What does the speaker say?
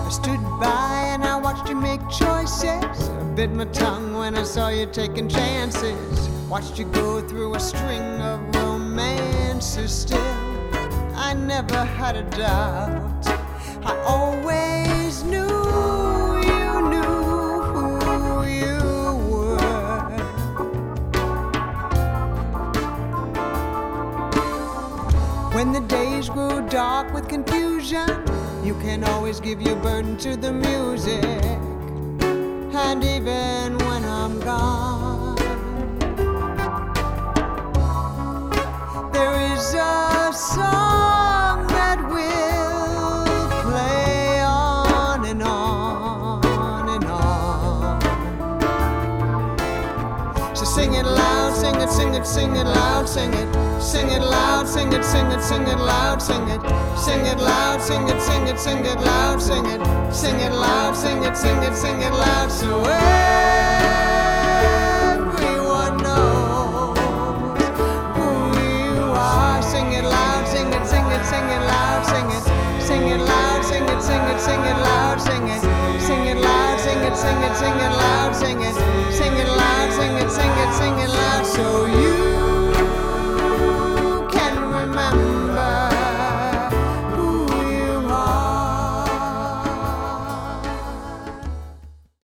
I stood by and I watched you make choices. I bit my tongue when I saw you taking chances. Watched you go through a string of romances. Still, I never had a doubt. I always knew you knew who you were. When the days grow dark with confusion, you can always give your burden to the music. And even when I'm gone, there is a song that will play on and on and on. So sing it loud, sing it, sing it, sing it loud, sing it. Sing it loud, sing it, sing it, sing it loud, sing it. Sing it loud, sing it, sing it, sing it loud, sing it. Sing it loud, sing it, sing it, sing it loud, so everyone knows who you are. Sing it loud, sing it, sing it, sing it loud, sing it. Sing it loud, sing it, sing it, sing it loud, sing it. Sing it loud, sing it, sing it, sing it loud, sing it.